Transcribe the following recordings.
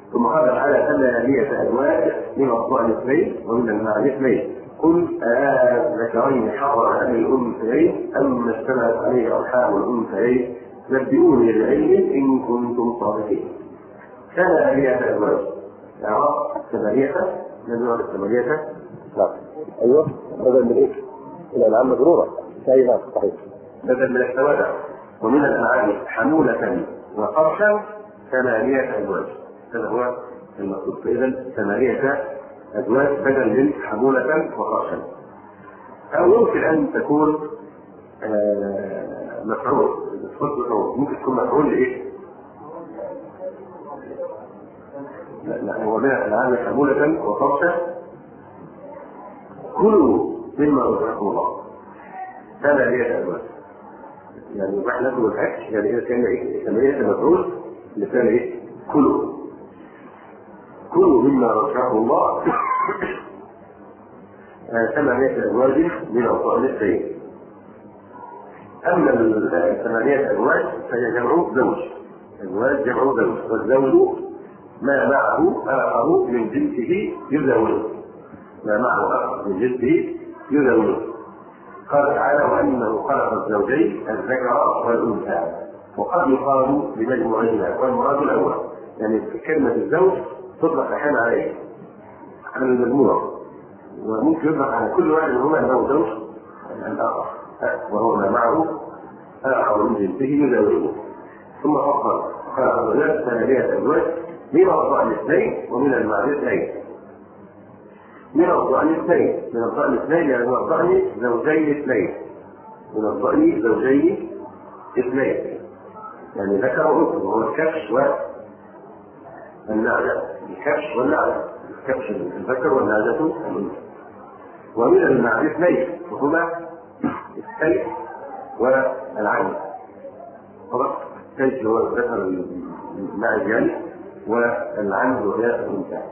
ثم قال تعالى: ثمانية أزواج من الضأن اثنين ومن المعز اثنين قل ذكرين حرم أم الأنثيين أم اشتملت عليه أرحام الأنثيين نبئوني بعلم إن كنتم صادقين. 8 أزواج. أعرف 8 من نوع 8. لا أيوه بدل من إيه؟ الأنعام مجرورة. أيوه صحيح. بدل من السوادة. ومن الأنعام حمولة وفرشا 8 أزواج. هذا هو المقصود. إذن 8 أزواج بدل من حمولة وفرشا. أو يمكن أن تكون مفعول. ممكن تكون مفعول لإيه؟ لا هو من الأنعام حمولة وفرشا كلوا مما رزقكم الله. 8 أزواج. يعني يباح لكم الأكل. يعني إذا كان إيه 8 مفعول لكان إيه؟ كلوا مما رزقكم الله. 8 أزواج من الضأن اثنين. أما 8 أزواج فهي جمع زوج. أزواج جمع زوج، والزوج ما معه آخر من جنسه يزوج. ما معه آخر من جنسه يزوج. قال تعالى: وأنه خلق الزوجين الذكر والأنثى. وقد يقال بمجموعهما، والمراد الأول. يعني كلمة الزوج تطلق أحيانا على إيه؟ على المجموعة، وممكن يطلق على كل واحد منهما له زوج الآخر، وهو ما معه آخر من جنسه يزوجه. ثم فصل خلق الزوجات 8 أزواج من الضأن اثنين ومن المعز اثنين. من الضأن اثنين، من الضأن اثنين يعني من الضأن زوجين اثنين. من الضأن زوجين اثنين يعني ذكر وأنثى، وهو الكبش والنعجة. الكبش والنعجة، الكبش الذكر والنعجة الأنثى. ومن المعز اثنين وهما السيف والعنب. خلاص، السيف هو الذكر المعز يعني، والعنب وهي الأنثى.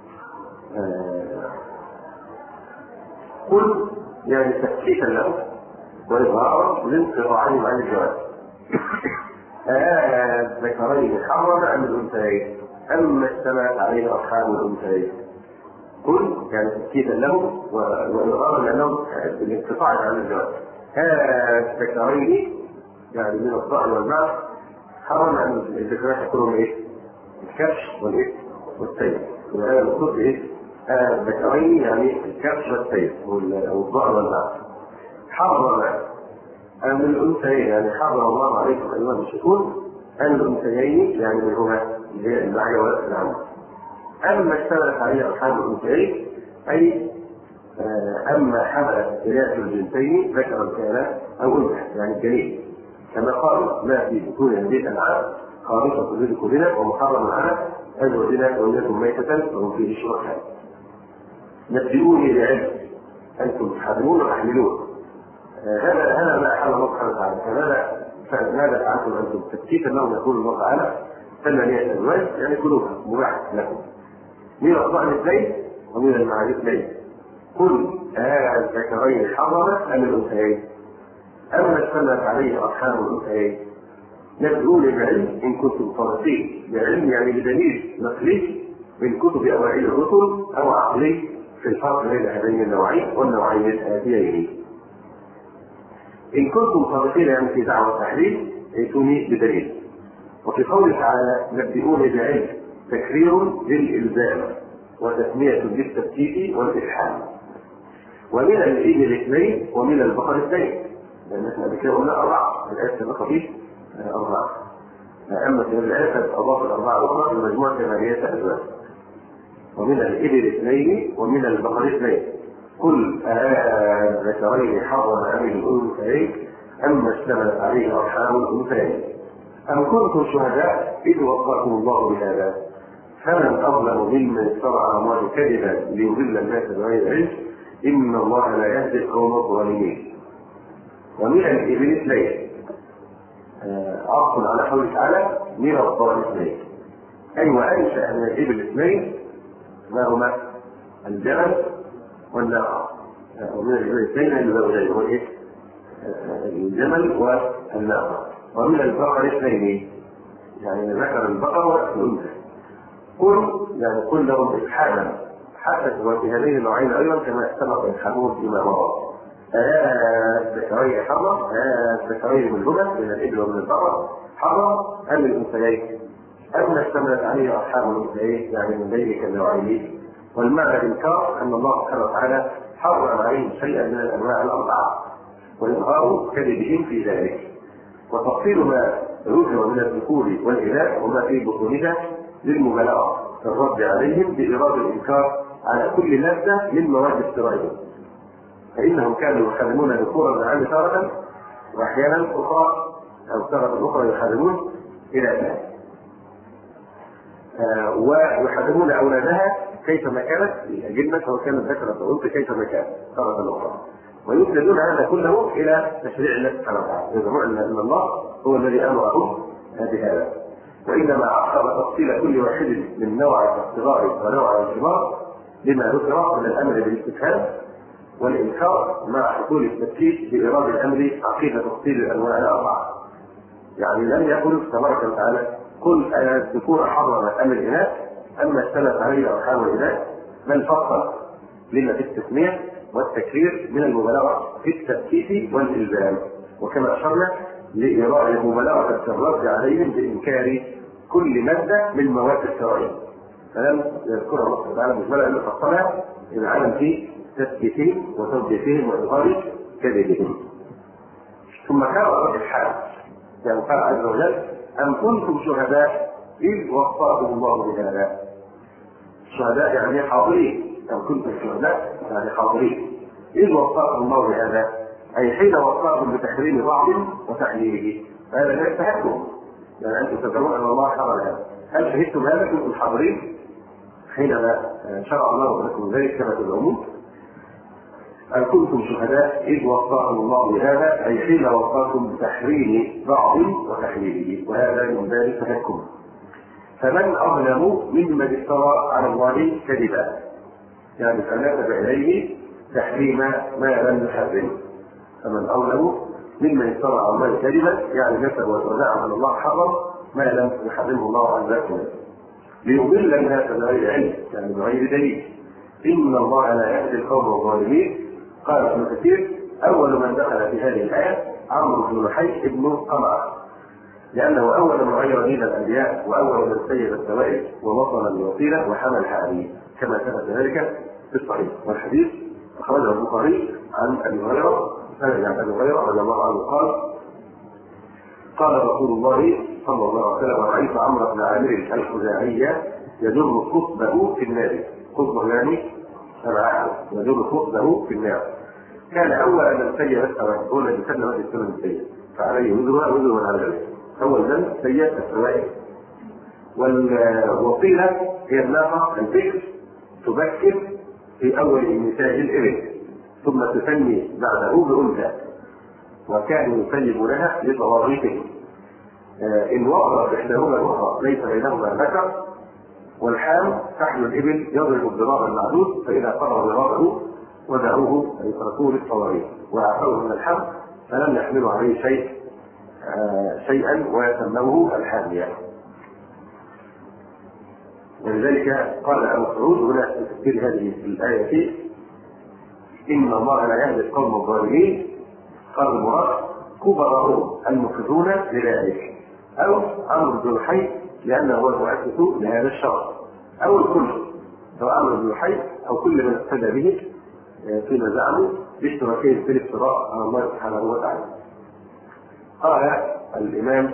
قل يعني تكفيفا له وإظهارا لانقطاعهم عن الجواز. الذكرين حرم أم الأنثيين أما اشتملت عليه أرحام الأنثيين. قل يعني تكفيفا له وإظهارا لأنهم الانقطاع عن الجواز. الذكرين يعني من الضأن والمعز حرم أم الذكرين يكونوا إيه؟ الكبش والإيه؟ والسيف. وهذا المقصود إيه؟ الذكرين يعني الكبش والسيف والضأن والمعز. حرم أم الأنثيين يعني حرم الله عليكم أيها المشركون أن الأنثيين يعني منهما المعية والأنعام. أما اشتملت عليه أرحام الأنثيين أي أما حملت إناث الجنسين ذكرا كان أو أنثى يعني الجنين، كما قال: ما في بطون هذه الأنعام خالصة لذكورنا ومحرم على أزواجنا وإن يكن ميتة فهم فيه شركاء. نبئوني بعلم أنتم تحرمون وتحملون. هذا ما أحل الله سبحانه وتعالى. فماذا فعلتم أنتم؟ تكفيفا لهم يقول الله تعالى: 8 أزواج يعني كلوها مباح لكم من الضأن اثنين ومن المعز اثنين. قل الذكرين حرم أم الأنثيين أما اشتملت عليه أرحام الأنثيين نبئوني بعلم إن كنتم صادقين. بعلم يعني بدليل نقلي من كتب أوائل الرسل أو عقلي في الفرق بين هذين النوعين والنوعين الآتيين. إن كنتم صادقين يعني في دعوة التحريم ائتوني بدليل. وفي قوله تعالى: نبئوني بعلم تكرير للإلزام وتسمية بالتفكيك والإلحام. ومن الإبل اثنين ومن البقر اثنين، لأن احنا بكده قلنا 4 الآية السابقة فيه 4. أما في الآية أضاف 4 أخرى لمجموعة 8 أزواج. ومن الإبل اثنين ومن البقر اثنين. قل الذكرين حرم أم الأنثيين أما اشتملت عليه أرحام الأنثيين أم كنتم شهداء إذ وصاكم الله بهذا فمن أظلم ممن افترى على الله كذبا ليضل الناس بغير علم إن الله لا يهدي القوم الظالمين. ومن الإبل اثنين عطف على قوله تعالى: من الضأن اثنين أي وأنشأ من الإبل اثنين ما هما الجمل والناقة. ومن الإبل اثنين الزوجين هو إيه؟ الجمل والناقة. ومن البقر اثنين يعني ذكر البقر والأنثى. قل يعني قل لهم إلحاما حسب وفي هذين النوعين أيضا كما سبق إلحامهم فيما مضى. الذكرين حرم، الذكرين من الهدى من الإبل ومن البقر حرم أم الأنثيين؟ أم اشتملت عليه أرحام الأنثيين يعني من ذلك النوعين؟ والمعنى الإنكار أن الله سبحانه وتعالى حرم عليهم شيئا من الأنواع الأربعة وإظهار كذبهم في ذلك، وتفصيل ما ذكر من الذكور والإناث وما في بطونها للمبالغة في الرد عليهم بإيراد الإنكار على كل لذة من مواد الشرعية، فإنهم كانوا يحرمون ذكور الأنعام تارة وأحيانا أخرى أو تارة أخرى يحرمون إناثا، ويحرمون أولادها كيفما كانت الأجنة سواء كانت ذكرا أو أنثى كيفما كانت تارة أخرى، ويسندون هذا كله إلى تشريع الله سبحانه وتعالى، يزعمون أن الله هو الذي أمرهم بهذا، وإنما أخر تفصيل كل واحد من نوع الصغار ونوع الكبار لما ذكر من الأمر بالاستفهام والإنكار مع حصول التفكيك بإيراد الأمر عقيدة تفصيل الأنواع الأربعة. يعني لم يقل تبارك وتعالى قل الذكور حرم أم الإناث أما اشتملت عليه أرحام الإناث، بل فصل لما في التسمية والتكرير من المبالغة في التفكيك والإلزام، وكما أشرنا لإيراد المبالغة في الرد عليهم بإنكار كل مادة من مواد الشرعية، فلم يذكرها الله تعالى مجملة أن فصلها العالم في تثبيتهم وتوجيههم وإظهار كذبهم. ثم كان رد الحال يعني قال عز وجل أم كنتم شهداء إذ وصاكم الله بهذا. شهداء يعني حاضرين، أم كنتم شهداء يعني حاضرين إذ وصاكم الله بهذا، أي حين وصاكم بتحريم بعض وتحليله، فهذا لا يستحقكم، يعني أنتم تدعون أن الله حرم هذا. هل شهدتم هذا كنتم حاضرين حينما شرع الله لكم ذلك كما تدعون؟ أن كنتم شهداء إذ وصاكم الله بهذا، أي حين وصاكم بتحريم بعض وتحليله، وهذا من باب التحكم. فمن أظلم ممن افترى على الله كذبا، يعني فنسب إليه تحريم ما لم يحرم. فمن أظلم ممن افترى على الله كذبا يعني نسب وزعم أن الله حرم ما لم يحرمه الله عز وجل ليضل الناس بغير علم يعني بغير دليل. إن الله لا يهدي القوم الظالمين. قال ابن كثير أول من دخل في هذه الآية عمرو بن لحي ابن قمع، لأنه أول من غير دين الأنبياء وأول من سيد السوائل ووصل الوسيلة وحمل عليه كما ثبت ذلك في الصحيح. والحديث أخرجه البخاري عن أبي هريرة رضي الله عنه قال رسول الله صلى الله عليه وسلم رأيت عمرو بن عامر الخزاعي يجر خطبه في النار. خطبه يعني يجر خطبه في النار. كان أول من سيد السوائل هو الذي كان هذه السنة السيد فعليه وزر على ذلك. أول من سيد السوائل. والوصيلة هي الناقة البكر تبكر في أول إنتاج الإبل ثم تسمي بعده بأنثى، وكانوا يسلمونها لطواغيتهم. إن وقرت إحداهما الأخرى ليس بينهما ذكر، والحام تحمل الإبل يضرب الضراب المعدود، فإذا قرر ضرابه ودعوه أن يتركوه للطواغيت وعفوه من الحم فلم يحملوا عليه شيئا ويسموه الحامية. ولذلك قال أبو مسعود هنا في تفسير هذه الآية إن الله لا يهدي القوم الظالمين، قال المراد كبراءهم المفردون لذلك، أو عمرو بن لحي لأنه هو المؤسس لهذا الشرع، أو الكل سواء عمرو بن لحي أو كل من اقتدى به فيما زعموا باشتراكهم في الافتراء على الله سبحانه وتعالى. قال الإمام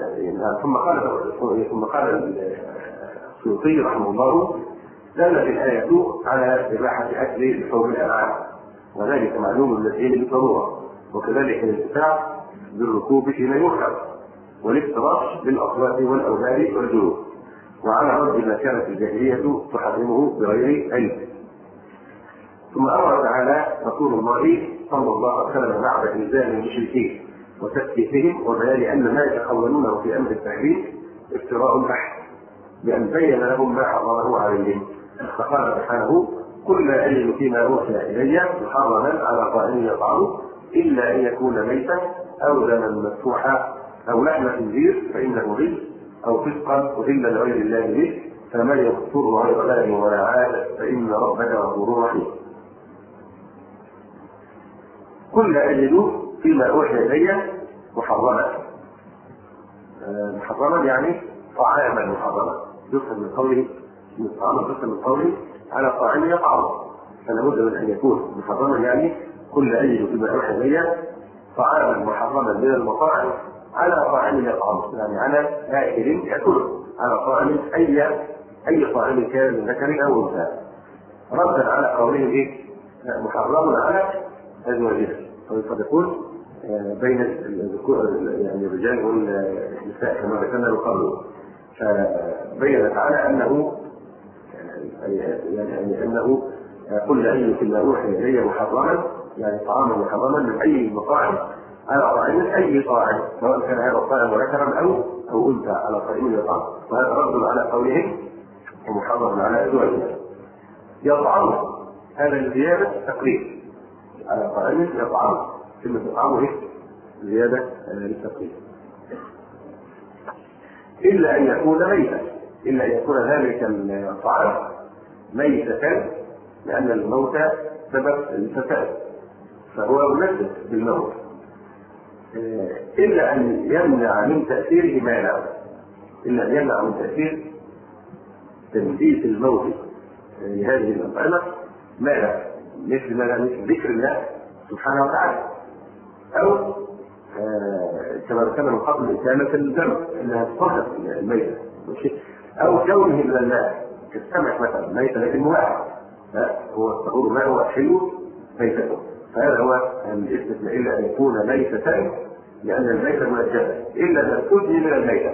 ثم قال السيوطي رحمه الله دلت الآية على إباحة أكل لحوم الأنعام، وذلك معلوم للدين بالضرورة، وكذلك الانتفاع بالركوب فيما يركب، والافتراش بالأصوات والأوبار والجلود، وعلى رد ما كانت الجاهلية تحرمه بغير علم. ثم أمر تعالى رسول الله صلى الله عليه وسلم بعد إلزام المشركين وتثبيتهم وبيان أن ما يتخولونه في أمر التحريم افتراء بحت، بأن بين لهم ما حرمه عليهم، فقال سبحانه قل لا أجد فيما أوحي إلي محرما على طاعم يطعمه إلا أن يكون ميتا أو دما مسفوحا أو لحم خنزير فإنه رزق أو فسقا أهل لغير الله به فمن يغفر غير باغ ولا عاد فإن ربك غفور رحيم. كل أجد فيما أوحي إلي محرما. محرما يعني طعاما محرما، يفهم من قوله من قوله على طاعم يطعم، فلا بد من أن يكون محرما يعني كل أجد فيما أوحي إلي طعاما محرما من المطاعم على طاعم يطعم، يعني على آكل يأكله، على طاعم أي طاعم كان من ذكر أو أنثى، ردا على قوله إيه؟ محرم على أزواجه، فقد يكون بين الذكور يعني الرجال والنساء كما ذكرنا من قبل. فبين تعالى أنه يعني أنه كل أي فيما أوحي إلي محرما، يعني طعاما محرما من أي مطاعم على طاعم أي طاعم، سواء كان هذا الطاعم ذكرا أو أنثى على طاعم يطعم، وهذا رد على قولهم ومحرم على أزواجه. يطعم هذا الزيادة تقليل على طاعم يطعم، كلمة يطعمه زيادة للتقليل. إلا أن يكون ميتا، إلا أن يكون ذلك الطعام ميتة، لأن الموت سبب الفساد فهو مناسب بالموت، إلا أن يمنع من تأثيره مانع، إلا أن يمنع من تأثير تنبيت الموت لهذه الأطعمة مانع، مثل ذكر الله سبحانه وتعالى، أو كما ذكرنا من قبل إسامة الدم أنها تصرف الميتة، أو كونه من الماء كالسمك مثلا ميتة لكن مواعد، هو الطهور ما هو حلو ميتته، فهذا هو الاستثناء، إلا أن يكون ميتة لأن الميتة منجسة، إلا أن تجني من الميتة،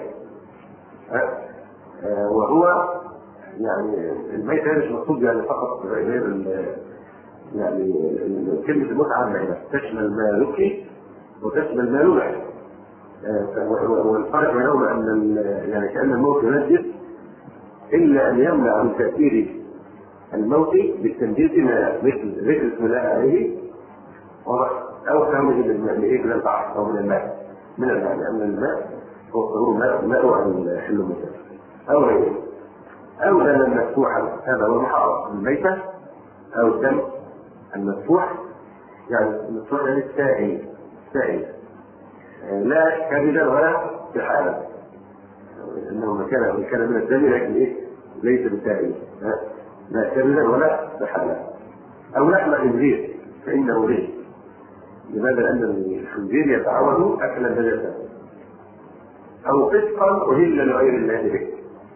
وهو يعني الميتة مش مقصود يعني فقط غير يعني كلمة المتعة المعدة تشمل ما يبكي وتشمل ما يبعد، والفرق بينهما أن يعني كأن الموت ينجس إلا أن يمنع من تأثير الموت بالتنجيس مثل ذكر اسم الله عليه أو كونه من البحر أو من الماء، لأن الماء هو الطهور ماء عن حل الميتة أو غيره، أو دما مفتوحا، هذا هو المحرم، الميتة أو الدم المفتوح، يعني المفتوح يعني السائل لا كبدا ولا بحالة، انه كان من الدم لكن ليس بالسائل، لا كبدا ولا بحالة، او لحم خنزير فانه ليه، لماذا؟ لان الخنزير يتعود اكل النجاسة، او فسقا اهل لغير الله به،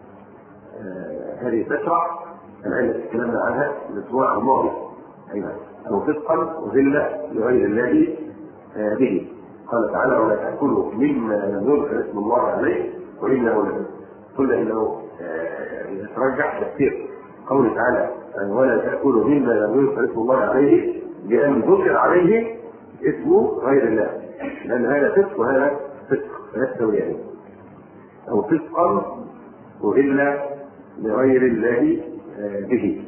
هذه تشرح العلة تكلمنا عنها الاسبوع الماضي، او فسقا اهل لغير الله به، قال تعالى ولا تأكلوا مما لم يذكر اسم الله عليه وإنه لفسق، قل إنه يترجح تفسير قوله تعالى ولا تأكلوا مما لم يذكر اسم الله عليه بأن ذكر عليه اسمه غير الله، لأن هذا فسق وهذا فسق فيستويان، أو فسقا أهل لغير الله به.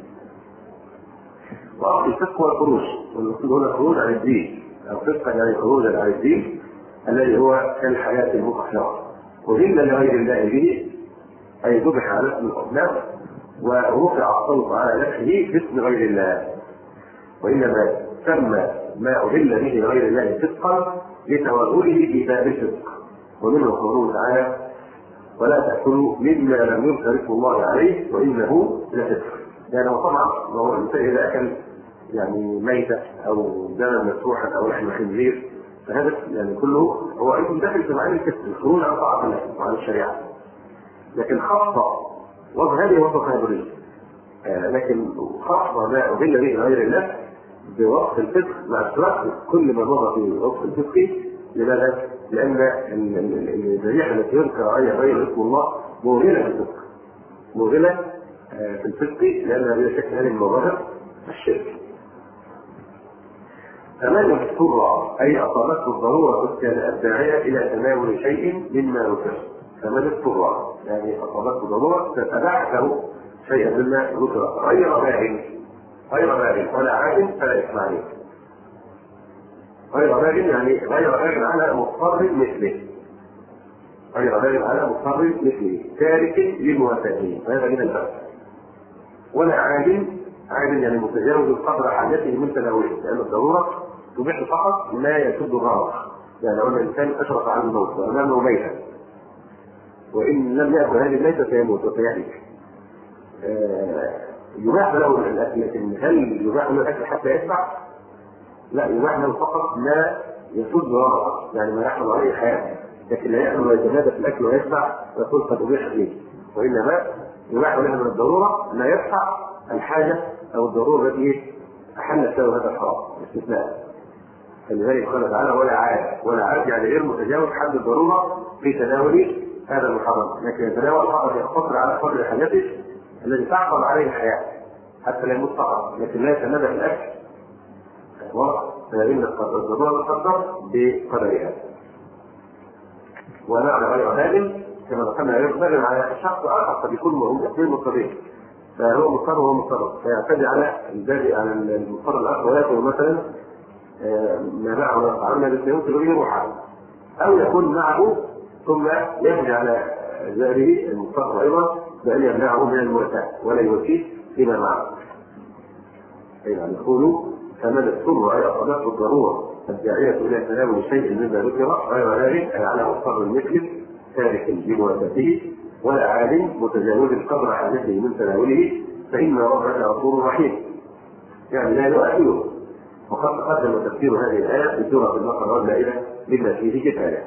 وأصل الفسق هو الخروج، والمقصود هنا الخروج عن الدين، أو فسقا يعني خروجا عن الدين الذي هو كالحياة المطهرة، أهل لغير الله به أي ذبح على اسم الأصنام ورفع الصوت على نفسه باسم غير الله، وإنما سمى ما أهل به لغير الله فسقا لتوغله في باب الفسق، ومنه قوله تعالى ولا تأكلوا مما لم يذكر اسم الله عليه وإنه لفسق، يعني طبعا وهو الإنسان إذا أكل يعني ميتة أو دما مفتوحا أو لحم خنزير فهذا يعني كله هو أيضا داخل في معنى الكسر، الخروج عن طاعة الله وعن الشريعة، لكن خاصة وصف هذه وصف هذه، لكن خاصة ما أهل به غير الله بوصف الفسق مع الشرع كل ما مضى في وصف الفسق. لماذا؟ لأن الذبيحة التي يذكر عليها غير اسم الله موغلة في الفسق، موغلة في الفسق، لأنها بلا شك هذه المظاهر الشرك. فمن اضطر أي أصابته الضرورة الداعية إلى تناول شيء مما ذكر، فمن اضطر يعني أصابته ضرورة تتبعه شيئا مما ذكر غير باغ ولا عاد فلا إثم عليه، غير باغ يعني غير باغ على مضطر مثله، غير دال على مضطر مثله تارك لموافاته، فهذا من الباب. ولا عادل يعني متجاوز قدر حاجته من تناوله، لأن الضرورة تبيح فقط ما يسد الغرض. يعني لو الإنسان أشرف على الموت وأمامه ميتا وإن لم يأكل هذه الميتة فيموت وسيهلك، يباح له الأكل، لكن هل يباح له الأكل حتى يشبع؟ لا، يباح له فقط ما يسد غرضه، يعني ما يحصل عليه حياة، لكن لا يأكل ويتمادى في الأكل ويشبع ويقول قد أبيح لي، وإنما يباح له من الضرورة ما يدفع الحاجة أو الضرورة التي أحلت له هذا الحرام استثناء. فلذلك قال تعالى ولا عاد يعني غير متجاوز حد الضرورة في تناول هذا المحرم، لكن يتناول فقط يقتصر على قدر حاجته الذي تحفظ عليه الحياة حتى لا يموت فقط، لكن لا يتمادى في الأكل، فإن الضرورة تقدر بقدرها. ونعلم غير هذا كما ذكرنا يقدر على شخص آخر قد يكون غير مضطر، فهو مضطر وهو مضطر، فيعتدي على الباقي على المضطر الآخر ويأكل مثلا ما معه من الطعام الذي يمكن به روحه، أو يكون معه ثم يجري على ذلك المضطر أيضا بأن يمنعه من المواساة ولا يوفيه فيما معه. يعني يقول فمن السر أي أصابته الضرورة الداعية إلى تناول شيء مما ذكر غير ذلك أي على مضطر المثل تارك بمواساته ولا عالم متجاوز قدر حاجته من تناوله فإن ربك غفور رحيم، يعني لا يؤثره. وقد تقدم تفسير هذه الآية في سورة البقرة والمائدة بما فيه كفاية.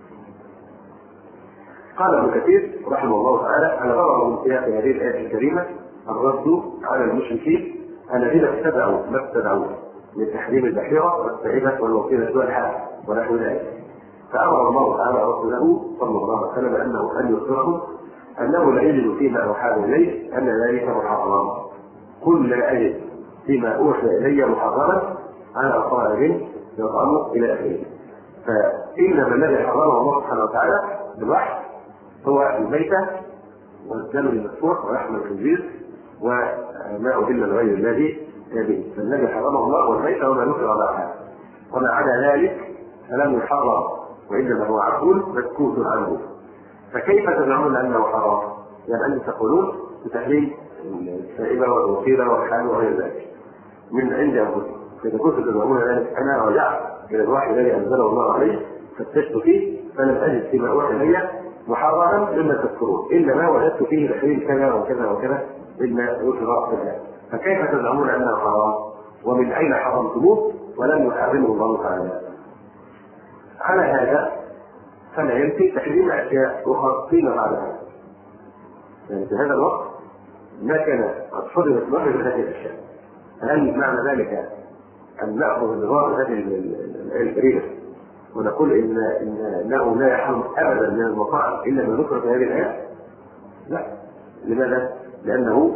قال ابن كثير رحمه الله تعالى الغرض من سياق هذه الآية الكريمة الرد على المشركين الذين ابتدعوا ما ابتدعوا من تحريم البحيرة والسائبة والوصيلة والحال ونحو ذلك، فأمر الله تعالى رسوله صلى الله عليه وسلم أن يخبره أنه لا يجد فيما أوحى إليه أن ذلك محرم. قل لا أجد فيما أوحي إلي محرما على طالب يطعم إلى آخره. فإنما الذي حرمه الله سبحانه وتعالى بالوحي هو الميتة والدم المسفوح ولحم الخنزير وما أهل لغير الله به، فالذي حرمه الله والميتة وما نكر معها، وما عدا ذلك فلم يحرم وإنما هو عقول مسكوت عنه. فكيف تزعمون أنه حرام؟ يعني أنتم تقولون بتحريم السائبة والوصيلة والحال وغير ذلك من عند أنفسكم، فإذا كنتم تزعمون ذلك أنا رجعت إلى الوحي الذي أنزله الله عليه فتشت فيه فلم أجد فيما أوحي إلي محرما مما تذكرون إلا ما وجدت فيه تحريم كذا وكذا وكذا مما ذكر كذا، فكيف تزعمون أنه حرام ومن أين حرمتموه ولم يحرمه الله تعالى؟ على هذا فلا ينفي تحريم أشياء أخرى فيما بعدها، يعني في هذا الوقت ما كان قد حرمت مرة من هذه الأشياء. هل معنى ذلك أن نأخذ بنظام هذه الآية الكريمة ونقول إنه لا يحرم أبدا من المطاعم إلا ما ذكر في هذه الآية؟ لا. لماذا؟ لأنه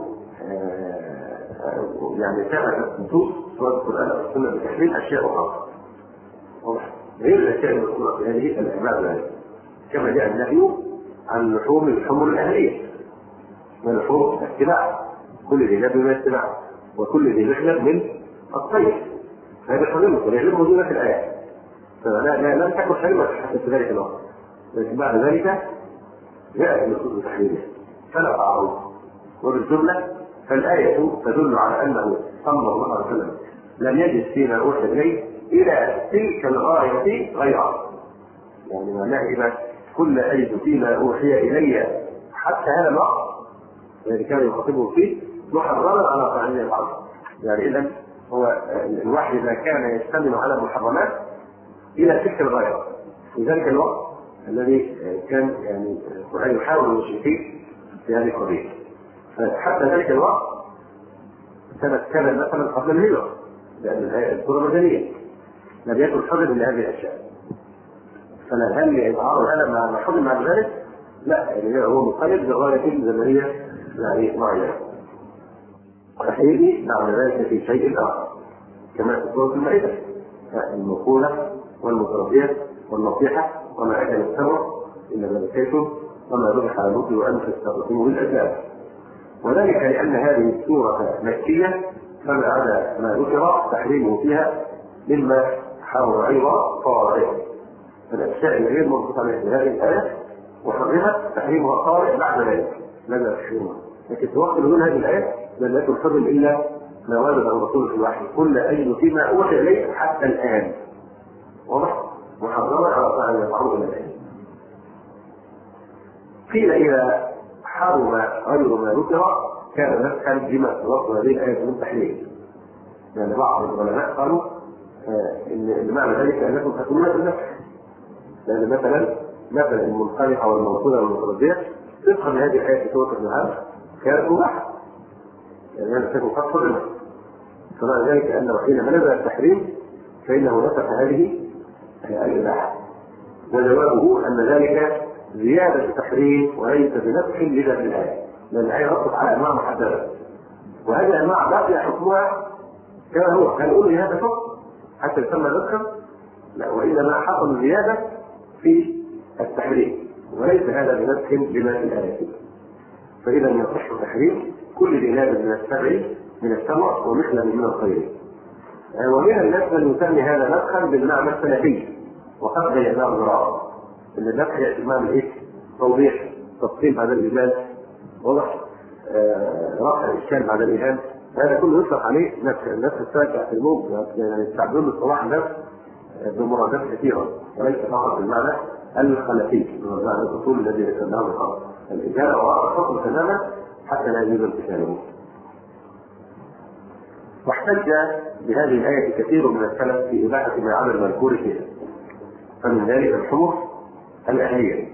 يعني ثبتت نصوص سواء القرآن أو السنة بتحريم أشياء أخرى غير الأشياء المذكورة في هذه الأعمال، كما جاء النهي عن لحوم الحمر الأهلية ولحوم السباع، كل ذي لحم من السباع وكل ذي لحم من الطير، هذا حرمه وليعلمه دون في الآية، فلم تكن حرمة حتى في ذلك الوقت، لكن بعد ذلك جاءت النصوص بتحريمه فلا تعارض. وبالجملة فالآية تدل على أنه صلى الله عليه وسلم لم يجد فيما أوحي إليه إلى تلك الغاية غيرها، يعني معناه إذا كل أجد فيما أوحي إلي حتى هذا الوقت الذي كان يخاطبه فيه محرما على طاعون الأرض، يعني إذا هو الوحي إذا كان يشتمل على المحرمات إلى تلك الغاية في ذلك الوقت الذي كان يعني القرآن يحاول المشركين في هذه القضية. حتى ذلك الوقت سنة كذا مثلا قبل الهجرة، لأن السورة مدنية لم يكن حرم من هذه الأشياء، فهل يتعارض هذا مع حرم مع ذلك؟ لا، يعني هو مقيد بغاية زمنية يعني معينة. وحيدي معنى ذلك في شيء آخر كما في سورة المائدة الموقولة والمتربية والنصيحة وما أكل الثمر إلا ملكيتم وما ذبح على النصر وأن تستغرقوا بالأسباب، وذلك لأن هذه السورة مكية فما عدا ما ذكر تحريمه فيها مما حرم أيضا طوارئ. فالأشياء الغير مربوطة عليها في هذه الآية وحرمت تحريمها طارئ بعد ذلك لدى الشيوخ. لكن في وقت نزول هذه الآية لم يكن حرم إلا ما ورد عن الرسول في الوحي كل أي فيما أوحي إليه حتى الآن واضح محرما على طاعة يفعله إلى الآن. قيل إذا حرم غير ما ذكر كان نسخا بما تلفظ هذه الآية من تحريم. يعني بعض العلماء قالوا إن معنى ذلك أنكم تكونون في النسخ، لأن مثلا المنخلقة والموصولة والمتردية طبقا لهذه الآية في سورة النحل كانت مباحة، يعني هذا تكون قد حرمت. فمعنى ذلك أنه حينما نزل التحريم فإنه نسخ هذه الإباحة، وجوابه أن ذلك زيادة تحريم وليس بنسخ لذات الآية، لأن الآية نصت على أنواع محددة وهذه الأنواع باقي حكمها كما هو. هل نقول هذا حكم حتى يسمى نسخا؟ لا، وإنما حصل زيادة في التحريم وليس هذا بنسخ لما في الآية. فإذا يصح تحريم كل ذي من السبع من السمع ومثله من الخير. ومن الناس من يسمي هذا نسخا بالمعنى السلفي وقد بيناه الزراعة ان النسخ ياتي بمعنى ايه؟ توضيح، تفصيل بعد الايجاز، واضح، رفع الاشكال بعد الايهام. هذا كله يطلق عليه نسخ. النسخ السابع في الموت يعني يستعملون اصطلاح النسخ بمرادات كثيره وليس فقط بالمعنى الخلفي بمعنى الاصول الذي يسمونه بالخلق. الاجابه وراء الحكم تماما حتى لا يجوز امتثاله. واحتج بهذه الآية كثير من السلف في إباحة ما عمل المذكور فيها، فمن ذلك الحمص الأهلية.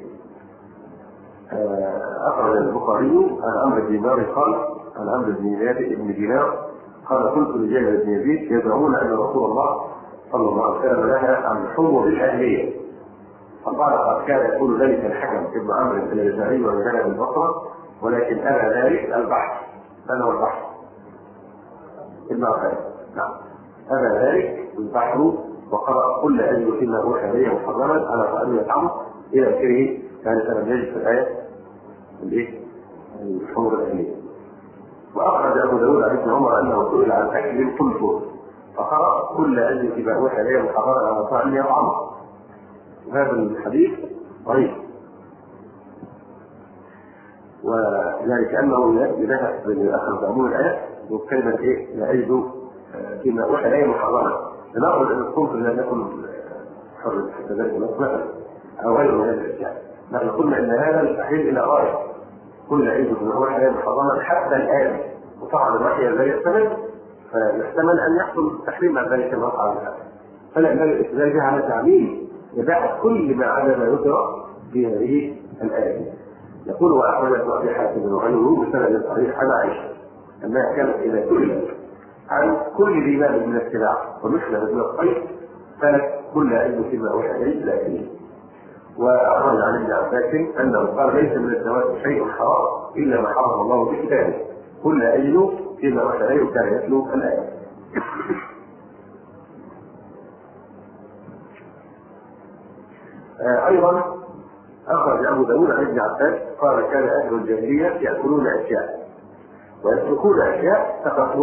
أخرج البخاري عن عمرو بن دينار قال عن عمرو بن دينار قال قلت لجابر بن يزيد يزعمون أن رسول الله صلى الله عليه وسلم نهى عن حمص الأهلية، فقال قد كان يقول ذلك الحكم ابن عمرو الجزائري ومن البصرة ولكن أنا ذلك البحث، أنا والبحث ابن عباس. نعم، هذا ذلك البحر وقرأ كل أجل فيما أوحي إليه محرما على طعام يطعمه إلى آخره. كانت لم يجد في الآية الحمر الأهلية. وأخرج أبو داود عن ابن عمر أنه سئل عن أكل قلته فقرأ كل أجل فيما أوحي إليه محرما على طعام يطعمه. وهذا الحديث ضعيف، وذلك أنه يذهب لأخذ عموم الآية وكلمة إيه؟ لا أجد فيما أوحي إليه محرما. لنأخذ أن الصنف لا يكن حر كذلك مثلا أو غير من هذه الأشياء. نحن قلنا أن هذا التحريم إلى غاية كل أجد فيما أوحي إليه محرما حتى الآن، وطبعا الوحي لا يحتمل فيحتمل أن يحصل تحريم عن ذلك ما وقع على. فلا ينبغي الاستدلال بها على تعميم إباحة كل ما عدا ما ذكر في هذه الآية. يقول وأخرج أبي حاتم وعنه بسند صحيح عن عائشة أنها كانت إذا سئلت عن كل ذي مال من السلع ومثله من الصيد كانت كل أجل فيما أوحي إليه لكنه. وأخرج عن ابن عباس أنه قال ليس من الزواج شيء حرام إلا ما حرم الله في كتابه، كل أجل فيما أوحي إليه كان يتلو الآية. أيضا أخرج أبو داود عن ابن عباس قال كان أهل الجاهلية يأكلون أشياء ويتركون أشياء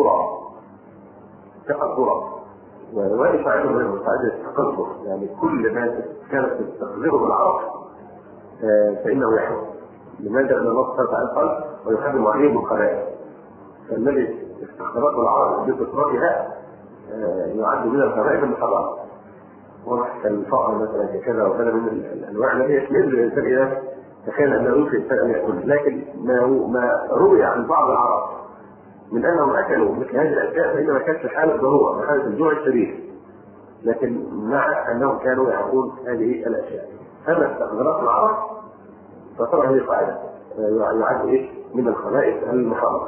تقدرا وذلك فعله من المساعدة التقدر، يعني كل ما كانت تستقدره العرب فإنه يحرم. لماذا؟ أن الله سبحانه وتعالى قال ويحرم عليهم الخبائث، فالذي استقدرته العرب بفطرتها يعد من الخبائث المحرمة. ومحك الفقر مثلا كذا وكذا من الأنواع التي يحمل الإنسان إلى تخيل أنه يمكن الإنسان أن يأكل. لكن ما روي عن بعض العرب من أنهم أكلوا مثل هذه الأشياء فإنما كانت في حالة ضرورة، في حالة الجوع الشديد، لكن مع أنهم كانوا يأكلون هذه الأشياء. فما استقدرت العرب فطبعا هذه قاعدة يعد من الخبائث المحرمة.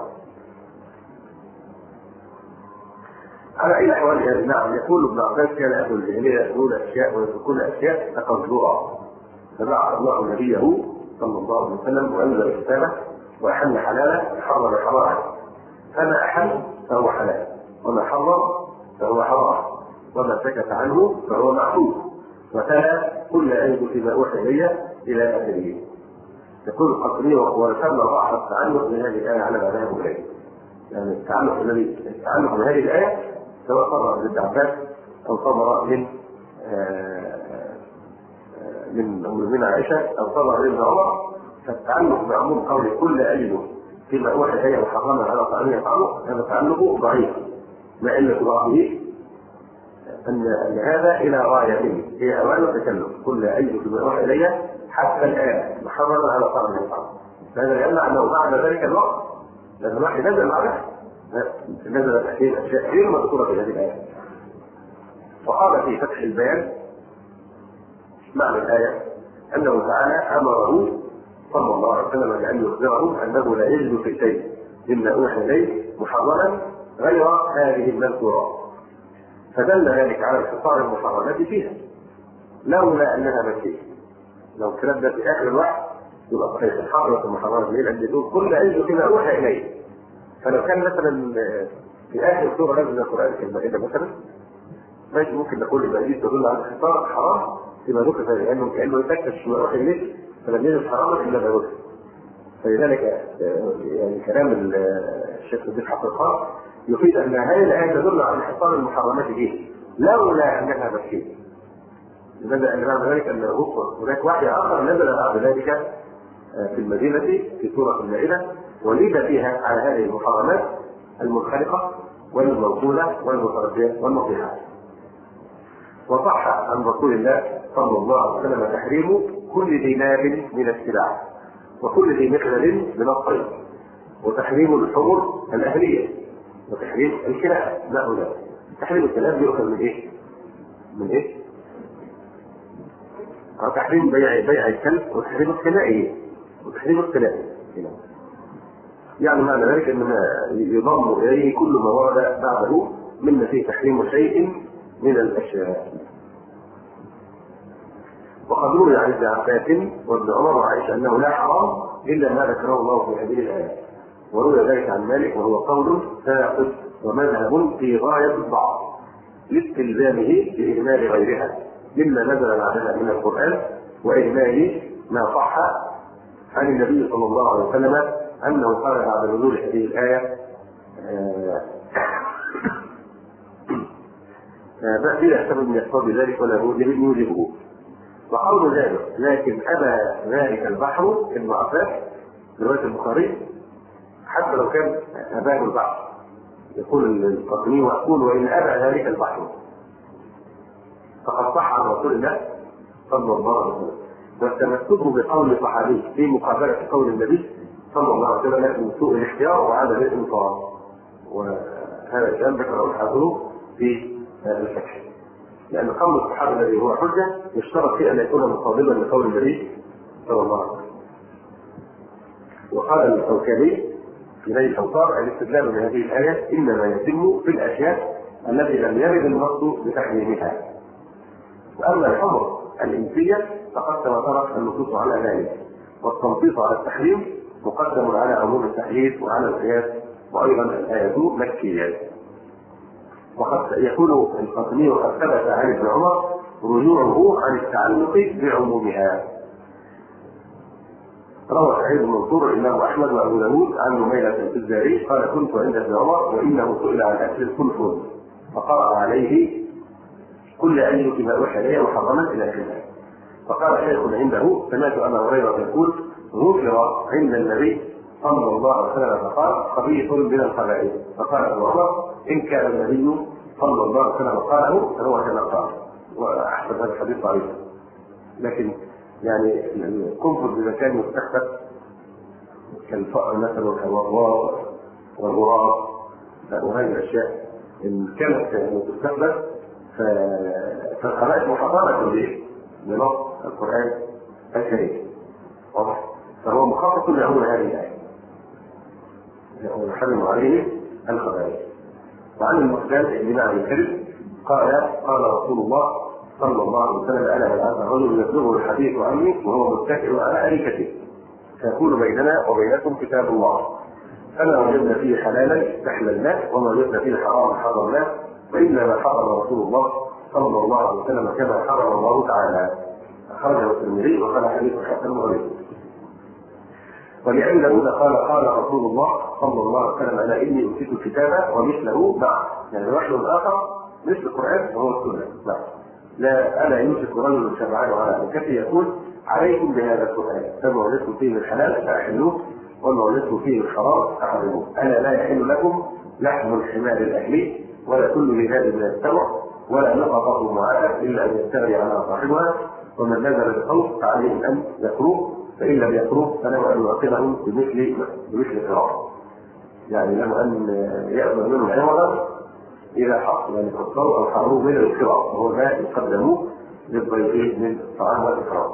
على أي أحوال نعم يقول ابن عباس كان أهل الجاهلية يأكلون أشياء ويتركون أشياء تقدرا، فبعث الله نبيه صلى الله عليه وسلم وأنزل كتابه وأحل حلالا وحرم حراما، فما أحل فهو حلال وما حرم فهو حرام وما سكت عنه فهو معروف، وتلا كل أجل فيما أوحي إلى آخره. يقول القصري ورسلنا الله التعلق من هذه الآية على معناه إليه، يعني التعلق من هذه الآية سواء صدر من ابن عباس أو صدر من من أم عائشة أو طبعا ابن عمر، فالتعلق بعموم قول كل أجد فيما أوحي إليه محرما على طعام يطعمه هذا تعلق ضعيف، ما إلا ضعفه أن هذا إلى غاية هي أوان التكلم كل أجد فيما أوحي إليه حتى الآن محرما على طعام يطعمه. هذا يمنع أنه بعد ذلك الوقت لأن الوحي نزل عليه نزل تحكيم أشياء غير مذكورة في هذه الآية. وقال في فتح البيان معنى الآية أنه تعالى أمره صلى الله عليه وسلم بأن يخبره أنه لا يجد في شيء مما أوحي إليه محرما غير هذه المذكورات، فدل ذلك على انحصار المحرمات فيها لولا أنها مكية. لو الكلام ده في آخر الوحي يبقى صحيح الحاضرة المحرمات ليه؟ لأن يقول كل يجد فيما أوحي إليه. فلو كان مثلا في آخر سورة نزل القرآن كالمائدة مثلا ماشي ممكن نقول يبقى دي تدل على انحصار الحرام فيما ذكر فيه، لأنه كأنه يفتش ما أوحي إليه فلم يجد حراما إلا ما ذكر. فلذلك يعني كلام الشيخ ذي الحقيقات يفيد أن هذه الآية تدل على انحصار المحرمات فيه لولا أنها مكية. لماذا؟ أن معنى ذلك أن هناك وحي آخر نزل بعد ذلك في المدينة في سورة المائدة وليد فيها على هذه المحرمات المنخلقة والموصولة والمتردية والنصيحة. وصح عن رسول الله صلى الله عليه وسلم تحريم كل ذي ناب من السلاح وكل ذي مخلل من الطير، وتحريم الحمر الأهلية، وتحريم الكلاب. لا هنا تحريم الكلاب يؤخذ من إيه؟ من إيه؟ تحريم بيع الكلب وتحريم الكلائه وتحريم الكلائه. يعني معنى ذلك أن يضم إليه كل ما ورد بعده مما فيه تحريم شيء من الأشياء. وقد روي عن ابن عباس وابن عمر وعائشة أنه لا حرام إلا ما ذكره الله في هذه الآية، وروي ذلك عن مالك وهو قول ساقط ومذهب في غاية الضعف لاستلزامه بإهمال غيرها مما نزل بعدها من القرآن وإهمال ما صح عن النبي صلى الله عليه وسلم أنه قال بعد نزول هذه الآية بلا سبب يقتضي ذلك ولا يوجبه. وقول ذلك لكن أبى ذلك البحر ابن عباس رواية البخاري حتى لو كان أباه البحر يقول القطني ويقول وإن أبى ذلك البحر فقد صح عن رسول الله صلى الله عليه وسلم. والتمسكه بقول الصحابي في مقابلة قول النبي صلى الله عليه وسلم من سوء الاختيار وعدم الانصاف، وهذا الكلام ذكره الحافظ في الفتح. لأن قول الصحابي الذي هو حجة يشترط فيه أن يكون مصادما لقول النبي صلى الله عليه وسلم. وقال الشوكاني في نيل الأوطار الاستدلال بهذه الآية إنما يتم في الأشياء التي لم يرد النص بتحريمها، وأما الأمر الإنسية فقد تواترت النصوص على ذلك، والتنصيص على التحريم مقدم على عموم التحريف وعلى القياس، وأيضا الآية مكية. وقد يكون القاسمي وقد ثبت عن ابن عمر رجوعه عن التعلق بعمومها. روى سعيد بن منصور الإمام أحمد وأبو داود عن نميلة الفزاري قال كنت عند ابن عمر وإنه سئل عن أكل الخلفون فقرأ عليه كل أن كما أوحي إليه محرما إلى آخره. فقال شيخ عنده سمعت أبا هريرة يقول غفر عند النبي صلى الله عليه وسلم فقال خبيث من الخبائث، فقال ابو عمر إن كان النبي صلى الله عليه وسلم قاله فهو كما قال، وأحسن هذا الحديث ضعيف. لكن يعني القنفذ بمكان مستخدم كالفأر مثلا والغراب والغراب وهذه الأشياء إن كانت مستخدم فالخبائث محرمة بنص القرآن الكريم واضح، فهو مخصص لعموم هذه الآية ويحرم عليه الخبائث. وعن المقدام بن معن الكريم قال رسول الله صلى الله عليه وسلم أنا هذا الرجل يبلغه الحديث عني وهو متكئ على أريكته فيكون بيننا وبينكم كتاب الله، فما وجدنا فيه حلالا استحللناه وما وجدنا فيه حراما حرمناه، وإنما حرم رسول الله صلى الله عليه وسلم كما حرم الله تعالى. أخرجه الترمذي وقال حديث حسن غريب. ولأن داود قال رسول الله صلى الله عليه وسلم أنا إني أوتيت الكتاب ومثله معه، يعني وحي آخر مثل القرآن وهو السنة. لا ألا يمسك رجل شبعان على مكته يقول عليكم بهذا السؤال فما وجدتم فيه من حلال فأحلوه وما وجدتم فيه من حرام فحرموه. ألا لا يحل لكم لحم الحمار الأهلي ولا كل ذهاب من السبع ولا نقطة معاذ إلا أن يستغني عنها صاحبها ومن نزل بالخوف فعليه أن يخروج فإن لم يخروج فله أن يعطيهم بمثل قراءة. يعني له أن يأخذ منه عوضا إذا حصل يعني فصلوا أو حرموا من القراءة وهو ذا يقدموه للضيفين من الطعام والإكرام.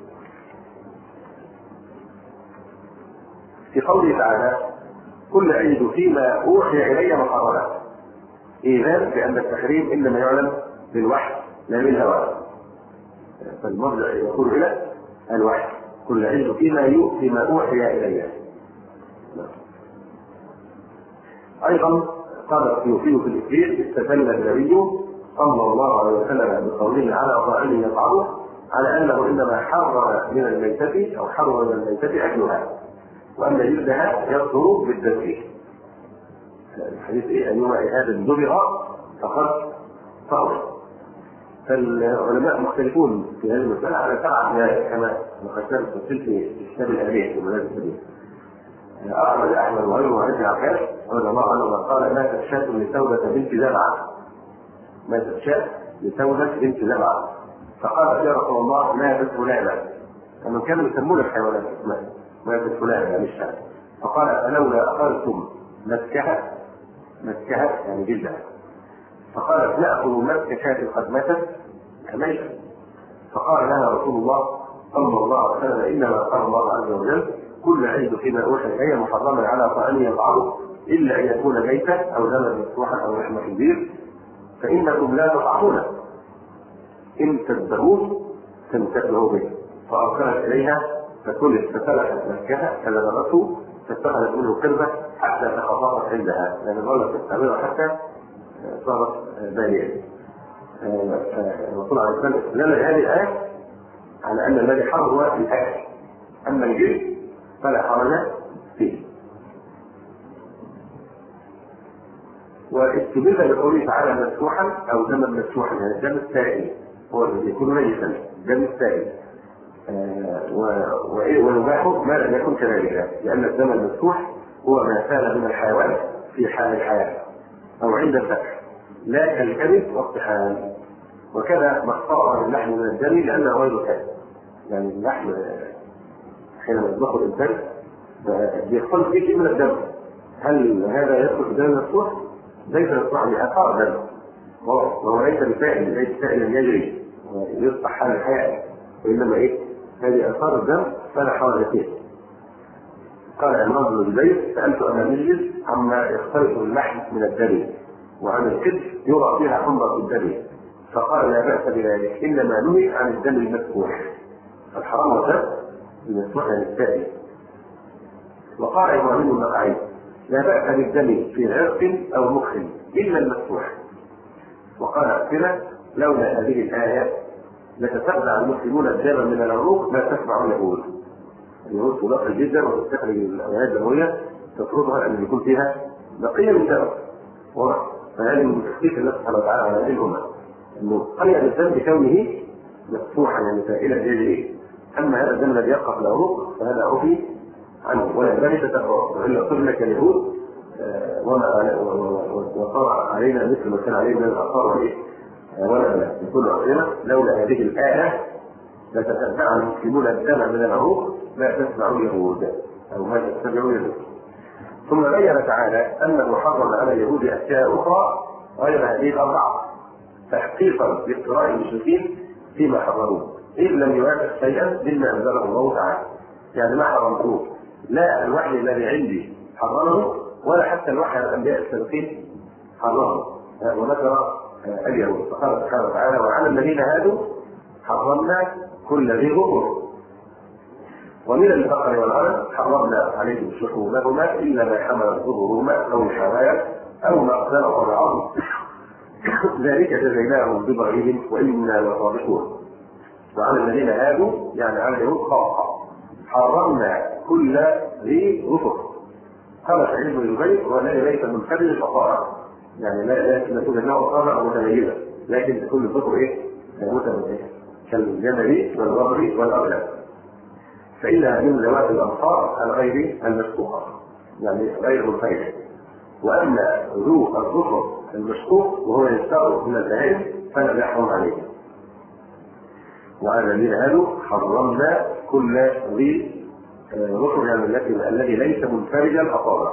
في قوله تعالى كل عيد فيما أوحي إلي محرمات إيذان بأن التحريم إنما يعلم بالوحي لا بالهوى فالمرجع يقول إلى الوحي كل عيد فيما أوحي إلي. أيضا قال السيوطي في الإكليل استدل النبي صلى الله عليه وسلم بقوله على طاعم يطعمه على أنه إنما حرم من الميتة أو حرم من الميتة أكلها وأن جلدها يصدر بالتسبيح. الحديث إيه أيما هذا الدبغ فقد صار. فالعلماء مختلفون في هذه المسألة على 7 نهاية كما نقشنا التفصيل في كتاب الآلية في منازل السبيل. أحمد وغيره وعند عباس رضي الله عنه قال ماتت شاة لسودة بنت زبعة بنت زبعة فقالت يا رسول الله ماتت فلانة لأنهم كانوا يسمون الحيوانات اسمها ماتت فلانة يعني الشاة فقال فلولا أخذتم مسكها يعني جلدها فقالت نأخذ مسك شاة قد ماتت كميتة فقال لها رسول الله صلى الله عليه وسلم إنما قال الله عز وجل كل عيد فيما أوحي إليه محرما على طعام يطعمه إلا أن يكون ميتا أو دما مسفوحا أو لحم خنزير فإنكم لا تطعمونه إن تذبحوه تمتثلوا به فأرسلت إليها فسلخت مسكها فلدغته فاتخذت منه قربة حتى تخطفت عندها لأن ظلت تستعملها حتى صارت بالية. الرسول عليه الصلاة والسلام دل هذه الآية على أن الذي حرم هو الأكل أما الجلد فلا حرج فيه. واستدل بقوله تعالى مسفوحا أو دما مسفوحا يعني الدم السائل هو الذي يكون نجسا الدم السائل ويباح ما لم يكن كذلك لأن الدم المسفوح هو ما سال من الحيوان في حال الحياة أو عند الذبح لا كالكبد والطحال وكذا ما اختار اللحم من الدم لأنه غير كذب يعني اللحم حينما يطبخ الإنسان بيختلط فيه من الدم هل هذا يدخل في الدم المفتوح؟ ليس يصنع بآثار دم وهو ليس بسائل ليس سائلا يجري ويصبح حال الحياة وإنما هذه آثار الدم فلا حرج فيه. قال عمران بن جبير سألت أبا مجلس عما يختلط اللحم من الدم وعن الكبد يرى فيها حمرة الدم فقال لا بأس بذلك إنما نهي عن الدم المسفوح الحرام والدم المسفوح عن السائل. وقال إبراهيم النخعي لا بأس بالدم في عرق أو مخ إلا المسفوح. وقال أكثر لولا هذه الآية لتتبع المسلمون الدم من العروق ما تسمع اليهود. اليهود تضخم جدا وتستخرج الأوعية الدموية تفرضها أن يكون فيها بقية من دم فهذه من تخفيف الله سبحانه وتعالى على هذه الأمة أنه قيد الدم بكونه مسفوحا يعني سائلا جيده. أما هذا الدم الذي يقع في العروق فهذا عفي عنه ولا ذلك تتبع وإلا قبل كاليهود وصار علينا مثل ما كان علينا من الآثار ولا يكون عظيمة لولا هذه الآية لتتبع المسلمون الدم من العروق لا تسمعوا اليهود أو ما تتبعوا اليهود. ثم بين تعالى أنه حرم على اليهود أشياء أخرى غير هذه الأربعة تحقيقا لاقتراء المشركين فيما حرموه إذ لم يوافق شيئا مما أنزله الله تعالى يعني ما حرمتوه لا الوحي الذي عندي حرمه ولا حتى الوحي على الأنبياء السابقين حرمه وذكر اليهود فقال سبحانه وتعالى وعلى الذين هادوا حرمنا كل ذي ظهر ومن البقر والغنم حرمنا عليهم شحومهما إلا ما حملت ظهورهما أو الحوايا أو ما اختلط بعضهم ذلك جزيناهم ببغيهم وإنا لصادقون. وعلى الذين هادوا يعني على اليهود خاصة حرمنا كل ذي ظفر قال سعيد بن جبير والذي ليس منفرد الفقراء يعني لا توجد له أصابع متميزة لكن كل ظفر كالجمل والغبر والأغلب، فإنها من ذوات الأمصار الغير المشقوقة يعني غير منفردة. وأما ذو الظفر المشقوق وهو يستغرق من البهائم فلا يحرم عليه. وعلى الذين هادوا حرمنا كل ذي ظفر يعني الذي ليس منفردا الأصابع.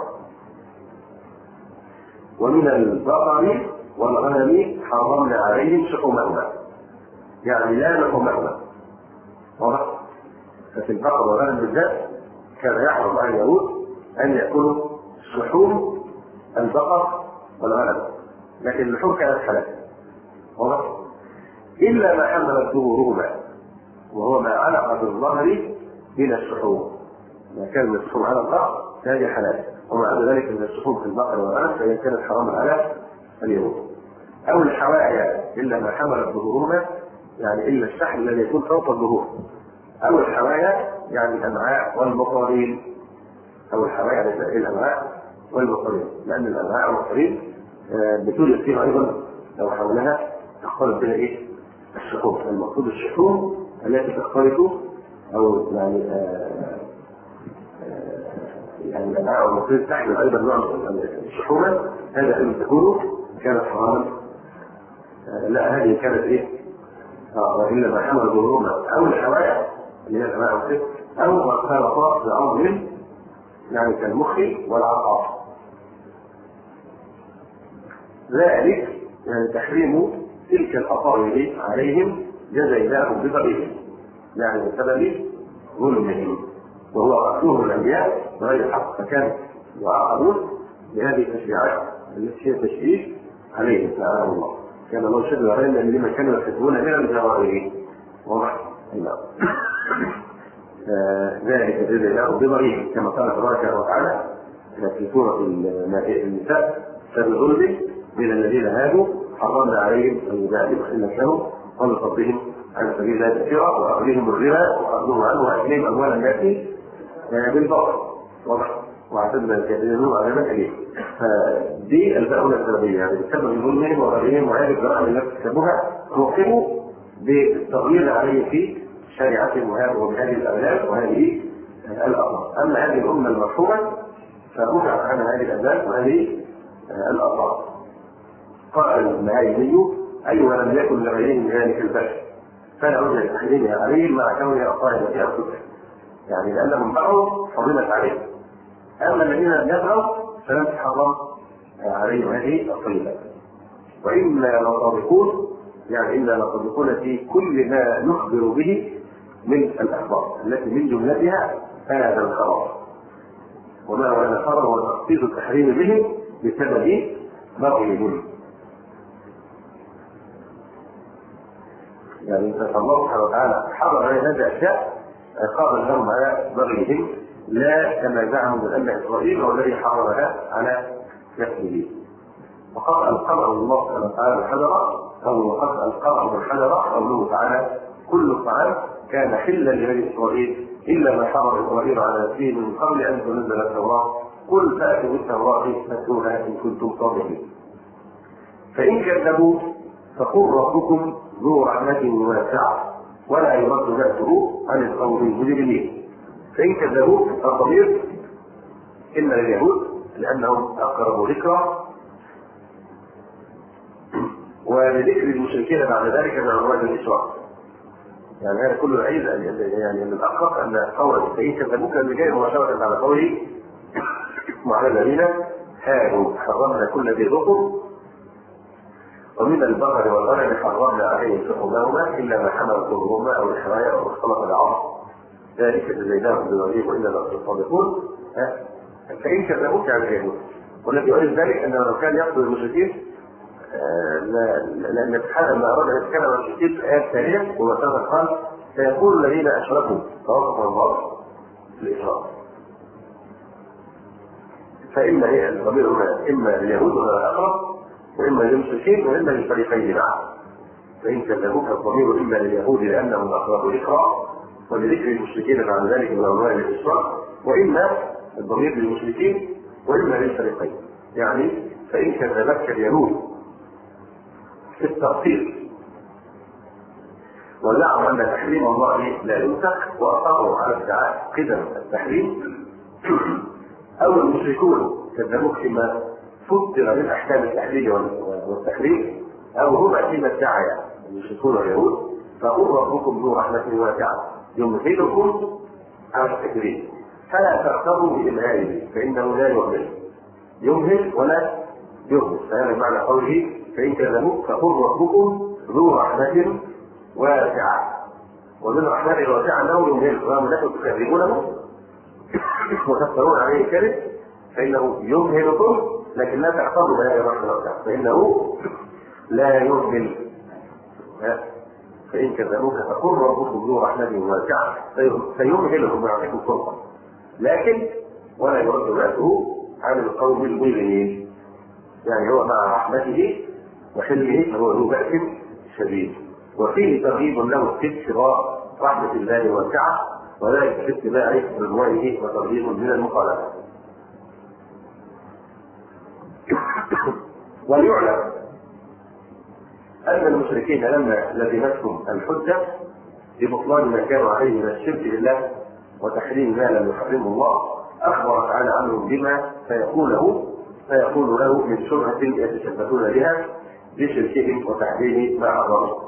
ومن البقر والغنم حرمنا عليهم شحومهما يعني لا لحومهما. واضح؟ ففي البقر والغنم بالذات كان يحرم على اليهود أن يأكلوا شحوم البقر والغنم، لكن اللحوم كانت حلال. واضح؟ إلا ما حملت ظهورهما وهو ما علق بالظهر من الشحوم، ما كان من الشحوم على الظهر فهي حلال، ومع ذلك من الشحوم في البقر والغنم فهي كانت حراما على اليهود. أو الحوايا إلا ما حملت ظهورهما يعني إلا الشحم الذي يكون فوق الظهور. أو الحوايا يعني الأمعاء والمقارين. أو الحوايا يعني الأمعاء والمقارين، لأن الأمعاء والمقارين بتوجد فيها أيضا لو حولها تختلط بها إيه؟ الشحوم. المقصود الشحوم التي تختلط أو يعني الأمعاء والمقارين تحمل أيضا نوع الشحوما، هذا أن تكون كانت حراما. لا هذه كانت إيه؟ إلا ما حمل ظهورهما أو الحوايا اللي هي الأمعاء والمقارين أو ما خالط بعض يعني كالمخ والعقار. ذلك يعني تحريم تلك الأطاير عليهم جزيناهم ببغيهم يعني بسبب ظلمهم وهو قتلهم الأنبياء بغير حق، فكان يعاقبون بهذه التشريعات التي هي تشريع عليهم تعالى الله. كان الله شد علينا لما كانوا يحبون من الجوارح. واضح؟ ذلك جزيناهم ببغيهم كما قال تبارك وتعالى في سورة النساء فبظلم من الذين هادوا حرمنا عليهم الجبال وحلت لهم وبصدهم عن سبيل الله كثيرا واخذهم الربا واخذهم عنه واكلهم اموال الناس بالباطل. واضح؟ واعتدنا الكافرين عذابا اليم. فدي الباء السببيه يعني بسبب ظلمهم وغيرهم وهذه الجرائم التي ارتكبوها توقفوا بالتغيير عليه في شريعتهم وبهذه الاولاد وهذه الاطراف. اما هذه الامه المرحومه فرفعت عنها هذه الاولاد وهذه الاطراف. قال النهائي ايها لم يكن لغيرهم ذلك البشر فلا وجه لتحريمها عليهم مع كونها الطاهره في انفسهم يعني لانهم بغوا حرمت عليهم. اما الذين لم يبغوا فلم تحرم عليهم هذه الطيبات. وانا لصادقون يعني انا لصادقون في كل ما نخبر به من الاخبار التي من جملتها هذا الخبر وما هو هذا الخبر هو تخصيص التحريم بهم بسبب بغيهم. يعني الله سبحانه وتعالى حرم على هذه الاشياء قابل لهم على بغيهم لا كما زعموا من ان اسرائيل هو الذي حرمها على نفسه. وقد القمر الله سبحانه وتعالى الحجر او وقد القمر الحجر قوله تعالى كل الطعام كان حلا لبني اسرائيل الا ما حرم اسرائيل على نفسه من قبل ان تنزل التوراه قل فاتوا بالتوراه فاتوها ان كنتم صادقين. فان كذبوا فقل ربكم ذو رحمة واسعة ولا يرد بأسه عن القوم المجرمين. فإن كذبوا الضمير إما لليهود لأنهم أقربوا ذكرى ولذكر المشركين بعد ذلك من أمراض الإشراك. يعني هذا كله عيد يعني من الأقرب أن قوله فإن كذبوك اللي جاي مباشرة على قوله وعلى الذين هادوا حرمنا كل ذي ظفر ومن البقر والغنم حرمنا عليهم شحومهما الا ما حملت ظهورهما او الحوايا او اختلط العظم ذلك جزيناهم ببغيهم وانا لصادقون. فان كذبوك على اليهود والذي يؤيد ذلك انه لو كان يقصد المشركين لان سبحانه ما اراد ان يتكلم عن المشركين في الايه الثانيه ومثلا قال سيقول الذين اشركوا توقف الله في الاشراك. فاما هي الضمير اما لليهود ولا الاقرب واما للمشركين واما للفريقين معا. فان كذبوك الضمير اما لليهود لانهم اقربوا ذكرى ولذكر المشركين بعد ذلك من اموال الاشراك واما الضمير للمشركين واما للفريقين. يعني فان كذبتك اليهود في التخصيص وزعموا أن تحريم الله لا ينسخ وأصروا على ادعاء قدم التحريم، أو المشركون كذبوه فيما فسر من أحكام التحليل والتحريم، أو هما فيما ادعى المشركون واليهود. فقل ربكم ذو رحمة واسعة يمهلكم على التكذيب فلا تغتروا بإمهاله فإنه لا يمهل ولا يهمل. فهذا معنى قوله فإن كذبوك فقل ربكم ذو رحمة واسعة، ومن رحمته الواسعة أنه يمهل، رغم أنكم تكذبونه وتفترون عليه الكذب فإنه يمهلكم، لكن لا تحفظوا بهذه الرحمة الواسعة فإنه لا يمهل. فإن كذبوك فقل ربكم ذو رحمة واسعة فيمهلكم ويعطيكم فرصة، لكن ولا يرد بأسه عن القوم المجرمين. يعني هو مع رحمته وحلمه فهو ذو بأس شديد. وفيه ترغيب له في ابتغاء رحمة الله واسعة، وذلك في اتباع رضوانه وترغيب من المخالفة. وليعلم أن المشركين لما لزمتهم الحجة ببطلان ما كانوا عليه من الشرك بالله وتحريم ما لم يحرمه الله، أخبر تعالى عنهم بما فيكون له من شبهة يتشبهون بها بشركهم وتحريم ما حرمه.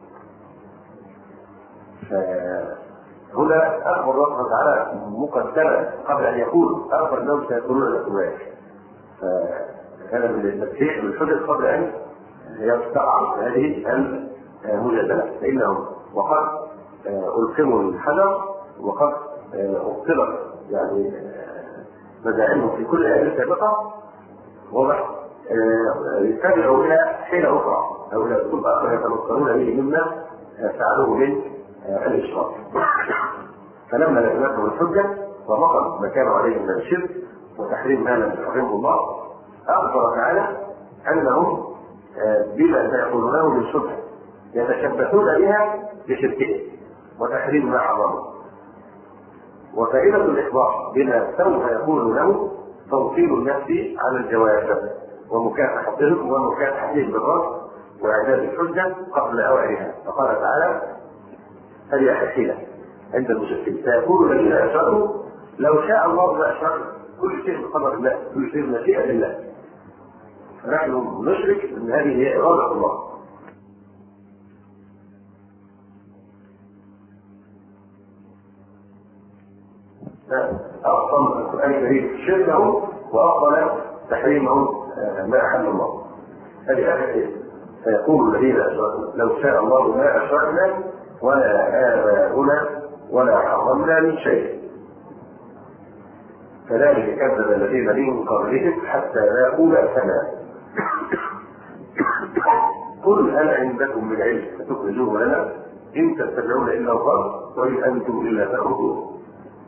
هنا أخبر الله سبحانه وتعالى مقدما قبل أن يقول أخبر أنهم سيكونون الأموات، فهذا من التفسير بالحجة قبل أن يستقع هذه المجادلة، فإنهم وقد ألقموا الحجر وقد أبطلت يعني مزاعمهم في كل هذه السابقة، واضح يتبعوا إلى حيلة أخرى أو إلى أسلوب آخر يتمكنون به مما فعلوه من الإشراك. فلما لزمتهم الحجة وبطل ما كانوا عليه من الشرك وتحريم ما لم يحرمه الله، أخبر تعالى أنهم بما سيقولونه من شبهة يتشبثون بها بشركهم وتحريم ما حرمه. وفائدة الإخبار بما سوف يكون له توصيل النفس على الجواب ومكافحتهم بالرد وإعداد الحجة قبل أوعدها. فقال تعالى هذه حيلة عند المشركين سيقول الذين أشركوا لو شاء الله ما أشركنا، كل شيء بقدر الله، كل شيء بمشيئة الله، نحن نشرك ان هذه هي اراده الله. افضل القران الكريم شركه وافضل تحريمه ما احل الله. هذه ايه؟ فيقول الذين اشركوا لو شاء الله ما اشركنا ولا اباؤنا ولا حرمنا من شيء كذلك كذب الذين من قبلهم حتى لاقوا بأسنا. قل هل عندكم من علم فتخرجوه لنا إن تتبعون إلا الظن وإن أنتم إلا تخرجون.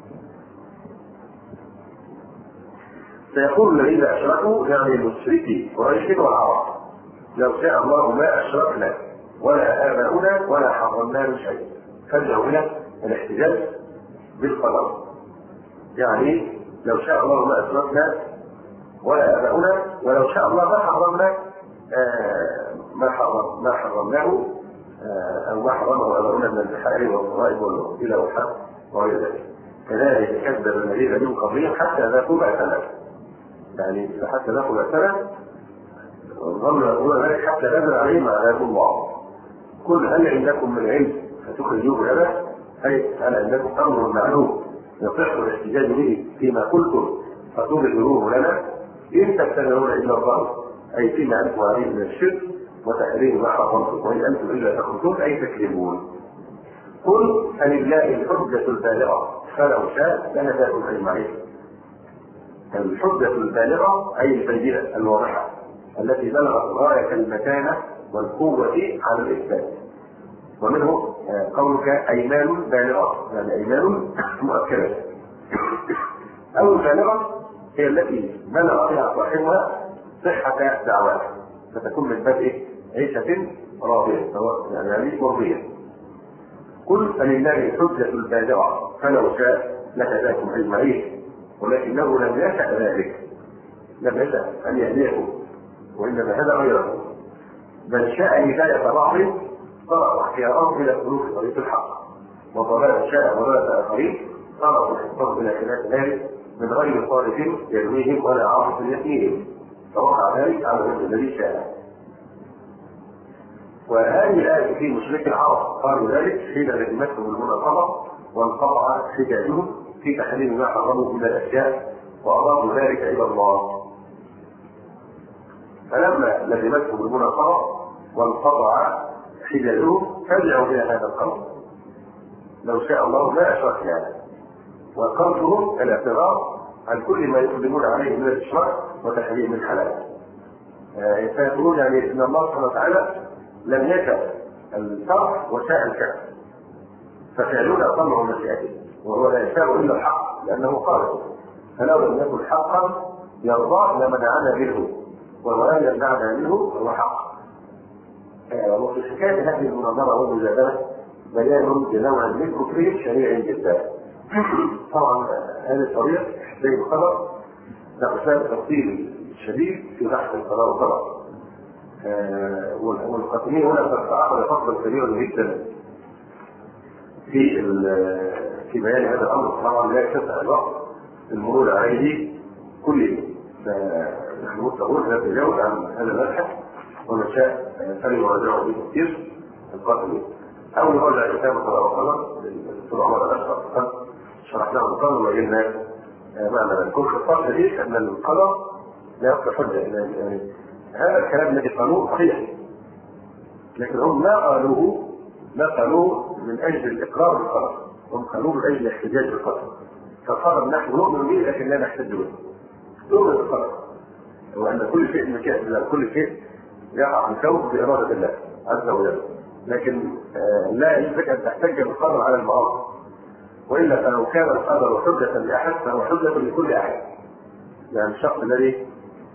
سيقول الذين أشركوا يعني المشركي قريش والعرب لو شاء الله ما أشركنا ولا آباؤنا ولا حرمنا من شيء. فارجعوا إلى الاحتجاج بالقدر، يعني لو شاء الله ما أشركنا ولا آباؤنا ولو شاء الله ما حرمنا ما حرمناه أو ما حرمه آباؤنا من الحلال والضرائب والإلى والحق وغير ذلك. كذلك كذب الذين من قبلهم حتى ذاقوا بأسنا، يعني حتى ذاقوا بأسنا ظنوا يقولون ذلك حتى نزل عليهم عذاب الله. قل هل عندكم من علم فتخرجوه لنا، أي هل عندكم أمر معلوم يصح الاحتجاج به فيما قلتم فتخرجوه لنا إن تتبعون إلا الظن، أي فيما أنتم عليه من الشرك وتحريم ما حرمتم وإن أنتم إلا تخرجون أي تكذبون. قل فلله الحجة البالغة فلو شاء لهداكم أجمعين. الحجة البالغة أي البينة الواضحة التي بلغت غاية المكانة والقوة على الإثبات. ومنه قولك أيمان بالغة، يعني أيمان مؤكدة. أو البالغة هي التي بلغ فيها صاحبها صحة دعواتها فتكون من باب عيشة راضية يعني مرضية. قل فلله الحجة البالغة فلو شاء لهداكم أجمعين ولكنه لم يشأ ذلك، لم يشأ أن يهديكم وإنما هدى غيره، بل شاء هداية بعض صرفوا اختيارهم الى سلوك طريق الحق، وضلال شاء وضلال اخرين صرفوا حسهم الى خلاف ذلك من غير صالح يرويهم ولا عاصف يحميهم، فوقع ذلك على الوجه الذي شاء. وهذه الآية في مشرك العرب قالوا ذلك حين لزمتهم المناقضة وانقطع حجاجهم في تحريم ما حرموا من الأشياء وأضافوا ذلك إلى الله. فلما لزمتهم المناقضة وانقطع حجاجهم فارجعوا إلى هذا القول، لو شاء الله ما أشرك يعني، وقصدهم الاعتراض عن كل ما يقدمون عليه من الإشراك وتحريم الحلال. فيقولون يعني إن الله سبحانه وتعالى لم يشأ الفرح وشاء الكسب، ففعلنا طمع مشيئته، وهو لا يشاء الا الحق لانه خالق، فلو لم يكن حقا يرضى لمنعنا منه، وهو لا يمنعنا منه هو حق. وفي حكايه هذه المناظره والمجادله بيان لنوع من كفر شنيع جدا. طبعا هذه الطريقه زي الخبر تقسم تفصيل شديد في بحث القضاء والقدر. والقاتلين هنا قد تعرض فصلا كبيرا جدا في بيان هذا الامر. طبعا لا يتسع الوقت المرور عليه كله، فنحن مضطرون نتجاوز عن هذا المبحث، ومن شاء فليراجعه بتفسير القاتلين او يراجع كتاب القضاء والقدر للدكتور عمر الاشرف، قد شرحناه القدر وجدنا معنى كل خطاب جديد ان القدر لا يصلح حجه. يعني هذا الكلام الذي قالوه صحيح، لكن هم ما قالوه من اجل الاقرار بالقدر، هم قالوه من اجل الاحتجاج بالقدر. فقالوا نحن نؤمن به لكن لا نحتج به. نؤمن بالقدر وان كل شيء من مشيئه الله، كل شيء يقع في الكون باراده الله عز وجل، لكن لا يمكن ان تحتج بالقدر على المعاصي، والا فلو كان القدر حجه لاحد فهو حجه لكل احد. يعني الشخص الذي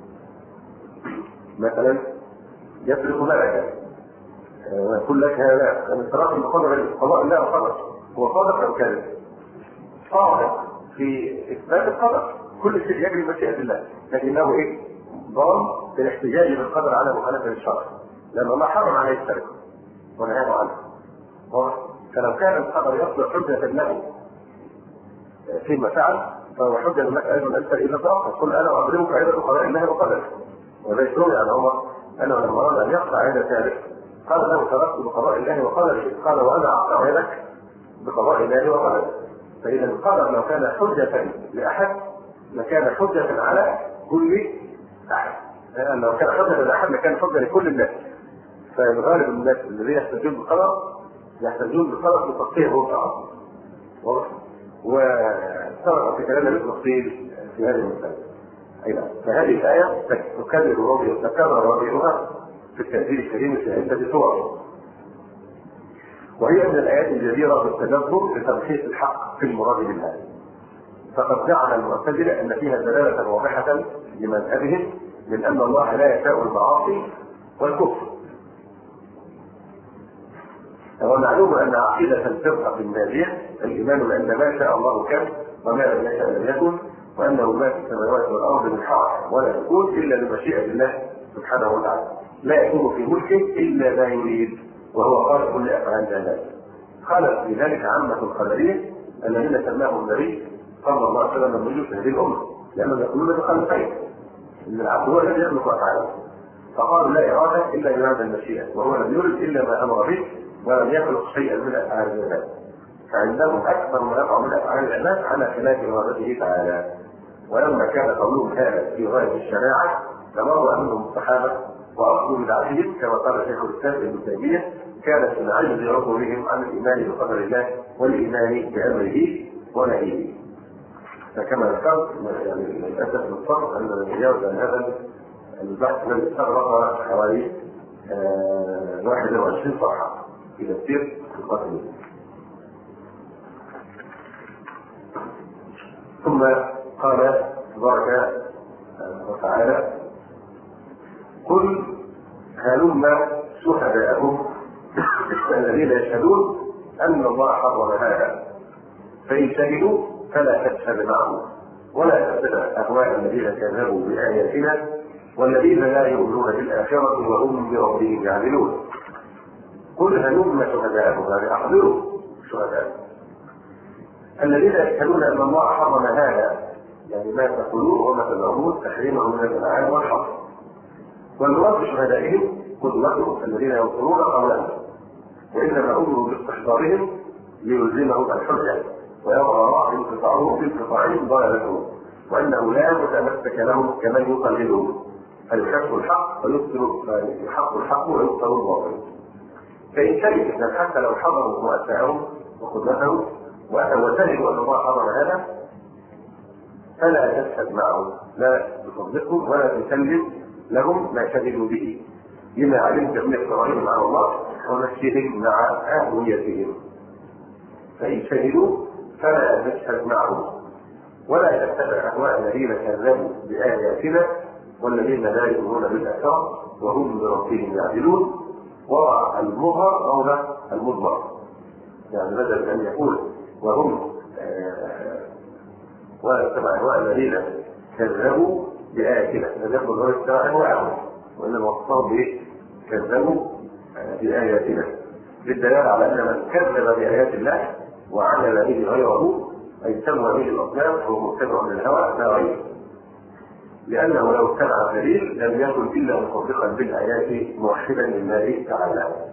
مثلا يسرق ملكا ويقول لك هذا من صراط القدر قضاء الله وقدر، هو صادق او كاذب؟ صادق في اثبات القدر، كل شيء يجري بمشيئه الله، لكنه ضال في الاحتجاج بالقدر على مخالفه الشرع، لان الله حرم عليه السرقه ونهاه عنه. فلو كان القدر يصلح حجه له فيما فعل فهو حجه لك ايضا انت اذا تاخر، قل انا اضربك ايضا بقضاء الله وقدره. وذلك يروي عن عمر انه لما اراد ان يقطع يد ثالث قال له تركت بقضاء الله وقدره، قال وانا اقطع يدك بقضاء الله وقدره. فاذا القدر لو كان حجه لاحد لكان حجه على كل احد، لان لو كان حجه لاحد لكان حجه لكل الناس. فالغالب الناس الذين يحتجون بالقدر يحتجون بالقدر بتفصيل وقع واضح، وسبق في كلامنا بالتفصيل في هذه المسألة. أيضا فهذه الآية تكرر ربيعها في التنزيل الكريم في عدة صور، وهي من الآيات الجديرة بالتدبر لتمحيص الحق في المراد منها. فقد جعل المعتزلة أن فيها دلالة واضحة لمذهبهم من أن الله لا يشاء المعاصي والكفر. هو معلوم أن عقيدة الفرقة الناجية الإيمان بأن ما شاء الله كان وما لم يشاء لم يكن، وأنه ما في السماوات والأرض من حق ولا يكون إلا بمشيئة الله سبحانه وتعالى، لا يكون في ملكه إلا ما يريد، وهو خالق كل أفعال ذلك. خالق بذلك عامة القدرية الذين سماهم النبي صلى الله عليه وسلم من في هذه الأمة، لأنهم يقولون بخلقين إن العبد هو الذي يخلق أفعاله، فقالوا لا إرادة إلا إرادة المشيئة، وهو لم يرد إلا ما أمر به ولم يخلق شيئا من أفعال العباد. فعندهم أكثر ما يقع من أفعال العباد على خلاف إرادته تعالى. ولما كان قولهم هذا في غاية الشريعة تمر منهم الصحابة وأصل بدعتهم كما قال شيخ الإسلام ابن تيمية كانت من عجز رسولهم عن الإيمان بقدر الله والإيمان بأمره ونهيه. فكما ذكرت يعني للأسف الصبر أن نتجاوز عن هذا البحث الذي استغرق حوالي 21 صفحة في تفسير القاتلين. ثم قال تبارك وتعالى قل هلم شهداءكم الذين يشهدون أن الله حرم هذا فإن شهدوا فلا تشهد معهم ولا تتبع أهواء الذين كذبوا بآياتنا والذين لا يؤمنون بالآخرة وهم بربهم يعدلون. قل هلم شهداءكم يعني احضروا شهداءكم الذين يشهدون ان الله حرم هذا، يعني ما تقولون وما تدعون تحريمه من الالعاب والحرم. والمراد بشهدائهم قدوتهم الذين ينصرون قولهم، وانما امروا باستحضارهم ليلزمهم الحجه ويظهر انقطاعهم بانقطاعهم ضلالتهم، وانه لا متمسك لهم كمن يقلدهم فيحق الحق ويحق الحق ويبطل الباطل. فان شهدوا حتى لو حضروا مؤسسهم وقدوتهم وشهدوا ان الله حرم هذا فلا تشهد معهم، لا تصدقهم ولا تسلم لهم ما شهدوا به، لما علمت من اقترارهم مع الله ونفسهم مع اهويتهم. فان شهدوا فلا تشهد معهم ولا تتبع اهواء الذين كذبوا باياتنا والذين لا يؤمنون بالاثار وهم بربهم يعدلون. وضع المظهر مولى المضمر، يعني بدل ان يقول وهم ولا تتبع اهواء الذين كذبوا باياتنا، لم يقل ولا تتبع اهواءهم وانما وصفهم بايه؟ كذبوا باياتنا، بالدلاله على ان من كذب بايات الله وعمل به غيره اي سمى به الاصنام فهو متبع للهوى لا غيره، لانه لو اتبع دليل لم يكن الا مصدقا بالايات موحدا لله تعالى.